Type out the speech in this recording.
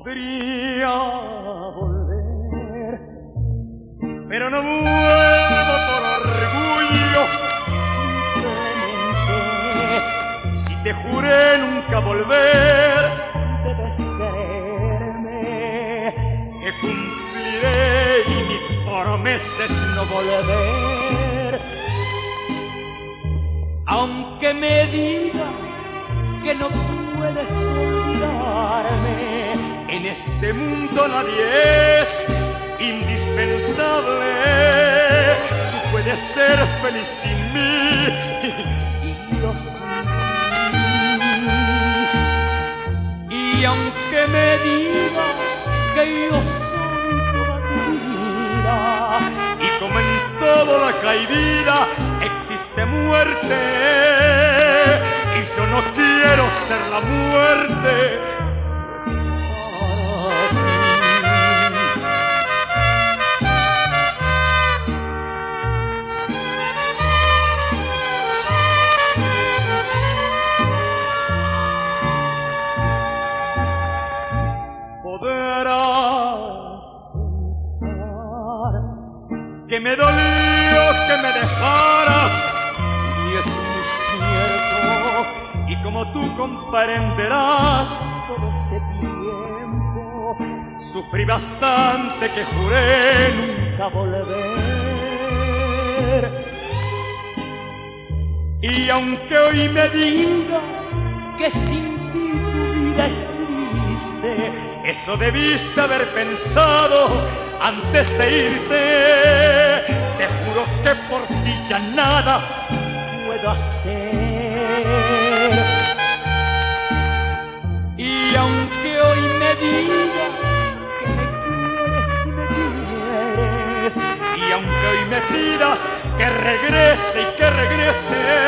podría volver, pero no vuelvo por orgullo. Simplemente, si te juré nunca volver, debes creerme que cumpliré y mi promesa es no volver. Aunque me digas que no puedes olvidarme, en este mundo nadie es indispensable. Tú puedes ser feliz sin mí y yo sin ti. Y aunque me digas que yo soy toda tu vida, y como en toda la que hay vida existe muerte, y yo no quiero ser la muerte, pues podrás pensar que me dolió que me dejaras, y es muy cierto, y como tú comprenderás, todo ese tiempo sufrí bastante que juré nunca volver. Y aunque hoy me digas que sin ti tu vida es triste, eso debiste haber pensado antes de irte. Te juro que por ti ya nada puedo hacer. Y aunque hoy me digas que me quieres y me quieres, y aunque hoy me pidas que regrese y que regrese,